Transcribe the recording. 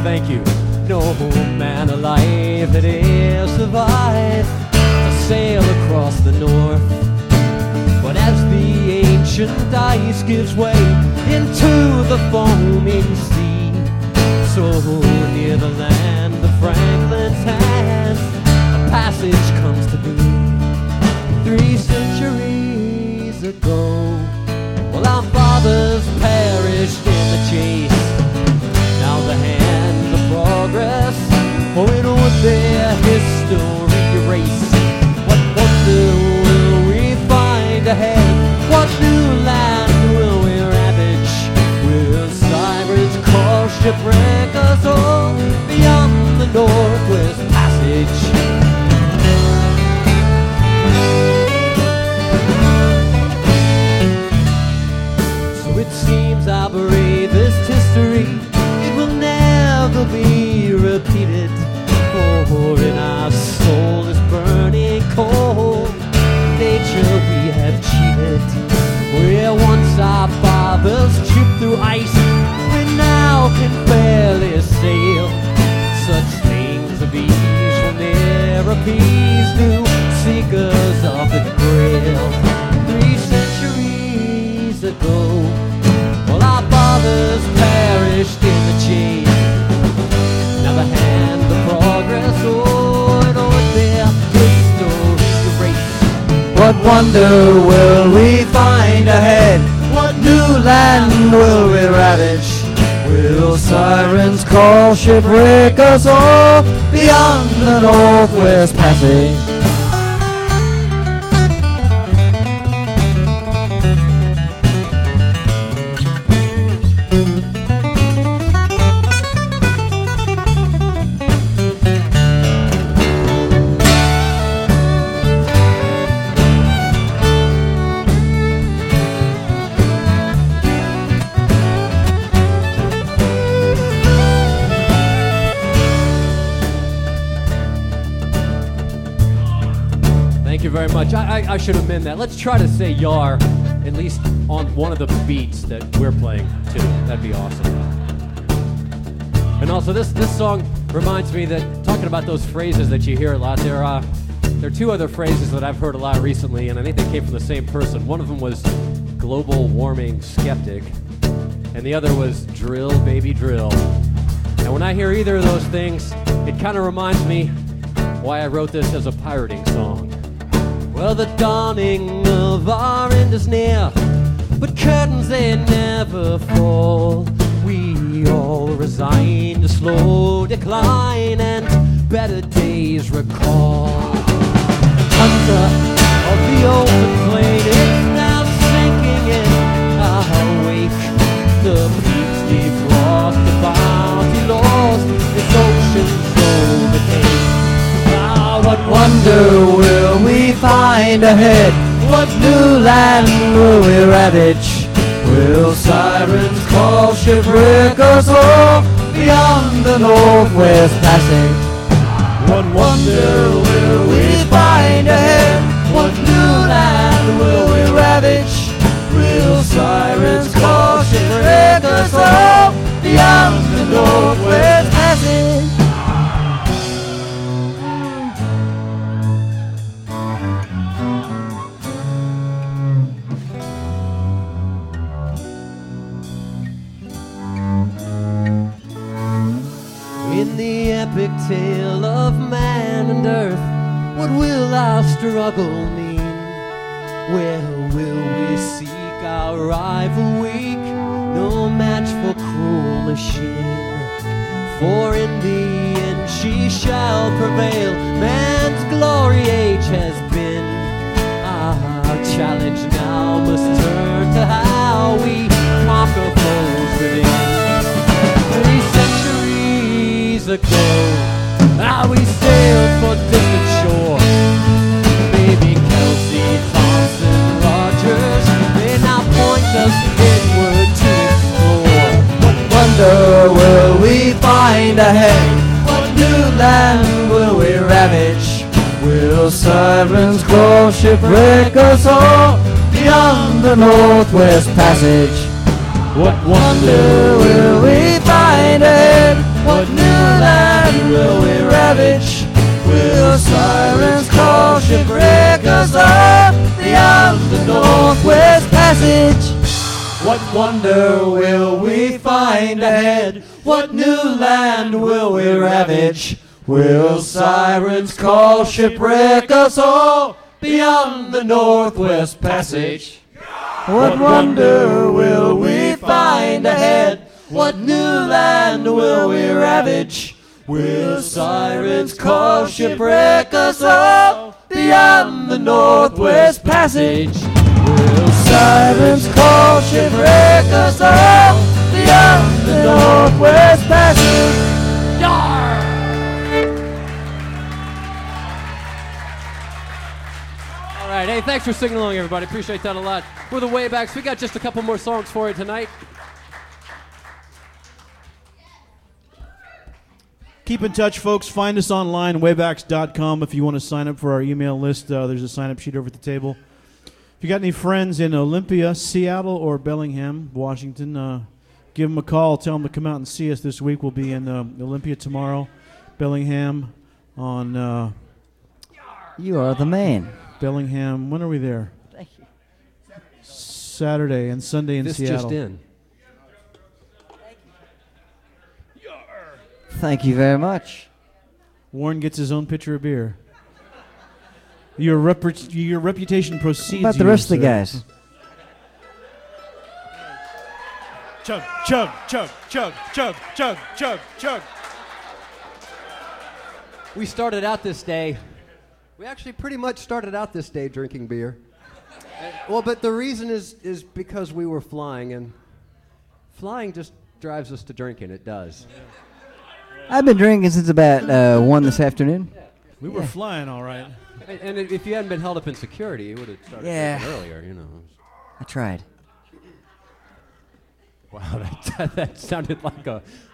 thank you. No man alive had e'er survived to sail across the north. But as the ancient ice gives way into the foaming sea, so near the land of Franklin's hand, a passage comes to be. 3 centuries ago, well, our fathers perished in the chase. Now the hands of progress, in on their history erase. What wonder will we find ahead? What new land will we ravage? Will sirens call shipwreck us all beyond the Northwest Passage? It seems our bravest history, it will never be repeated. For in our soul is burning cold, nature we have cheated. Where once our fathers trooped through ice, we now can barely sail. Such things of ease will never appease new seekers of the Grail. 3 centuries ago, well, our fathers perished in the chase. Now the hand of progress, and on their history erase. What wonder will we find ahead? What new land will we ravage? Will sirens call shipwreck us all beyond the Northwest Passage? Thank you very much. I should amend that. Let's try to say yar, at least on one of the beats that we're playing too. That'd be awesome. And also this song reminds me that, talking about those phrases that you hear a lot, there are 2 other phrases that I've heard a lot recently, and I think they came from the same person. One of them was global warming skeptic, and the other was drill, baby, drill. And when I hear either of those things, it kind of reminds me why I wrote this as a pirating song. Well, the dawning of our end is near, but curtains they never fall. We all resign to slow decline and better days recall. Hunter of the open plain is now sinking in our wake. The peaks defrost, the bounty lost, its oceans overtake. What wonder will we find ahead? What new land will we ravage? Will sirens call shipwreck us all beyond the Northwest Passage? What wonder will we find ahead? What new land will we ravage? Will sirens call shipwreck us all beyond the Northwest Passage? In the epic tale of man and earth, what will our struggle mean? Where will we seek our rival weak? No match for cruel machine. For in the end she shall prevail. Man's glory age has been. Our challenge now must turn to how we conquer foes within. 3 centuries ago, we sailed for distant shore. Baby Kelsey, Thompson, Rogers, they now point us inward to explore. What wonder will we find ahead? What new land will we ravage? Will sirens call shipwreck us all beyond the Northwest Passage? What wonder will we find ahead? head? What new land will we ravage? Will sirens call, shipwreck us all beyond the Northwest Passage? What wonder will we find ahead? What new land will we ravage? Will sirens call, shipwreck us all beyond the Northwest Passage? What wonder will we find ahead? What new land will we ravage? Will sirens call, shipwreck us all beyond the Northwest Passage? Will sirens call, shipwreck us all beyond the Northwest Passage? Yar! All right, hey, thanks for singing along, everybody. Appreciate that a lot. We're the Waybacks. We got just a couple more songs for you tonight. Keep in touch, folks. Find us online, waybacks.com. If you want to sign up for our email list, there's a sign-up sheet over at the table. If you got any friends in Olympia, Seattle, or Bellingham, Washington, give them a call. Tell them to come out and see us this week. We'll be in Olympia tomorrow, Bellingham on... You are the man. Bellingham. When are we there? Thank you. Saturday and Sunday in This Seattle. just in. Thank you very much. Warren gets his own pitcher of beer. Your reputation precedes What about the you, rest of the sir. guys? Chug, chug, chug, chug, chug, chug, chug, chug. We started out this day. We actually pretty much started out this day drinking beer. Well, but the reason is because we were flying, and flying just drives us to drinking. It does. I've been drinking since about 1 this afternoon. We were flying all right. And if you hadn't been held up in security, you would have started drinking earlier, you know. I tried. Wow, that sounded like